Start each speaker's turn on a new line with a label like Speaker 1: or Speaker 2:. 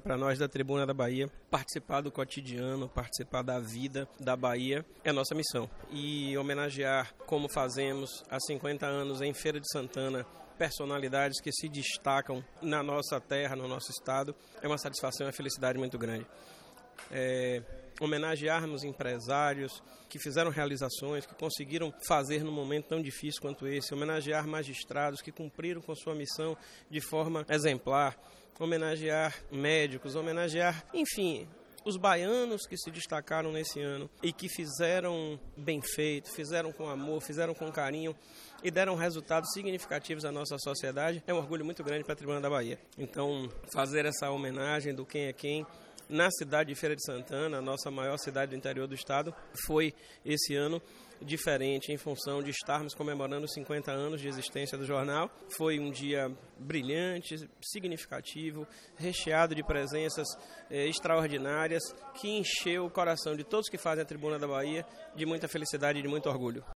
Speaker 1: Para nós da Tribuna da Bahia, participar do cotidiano, participar da vida da Bahia é nossa missão. E homenagear, como fazemos há 50 anos em Feira de Santana, personalidades que se destacam na nossa terra, no nosso estado, é uma satisfação e uma felicidade muito grande. Homenagearmos empresários que fizeram realizações, que conseguiram fazer num momento tão difícil quanto esse, homenagear magistrados que cumpriram com sua missão de forma exemplar, homenagear médicos, homenagear, enfim, os baianos que se destacaram nesse ano e que fizeram bem feito, fizeram com amor, fizeram com carinho e deram resultados significativos à nossa sociedade, é um orgulho muito grande para a Tribuna da Bahia. Então, fazer essa homenagem do quem é quem na cidade de Feira de Santana, a nossa maior cidade do interior do estado, foi esse ano diferente em função de estarmos comemorando os 50 anos de existência do jornal. Foi um dia brilhante, significativo, recheado de presenças extraordinárias, que encheu o coração de todos que fazem a Tribuna da Bahia de muita felicidade e de muito orgulho.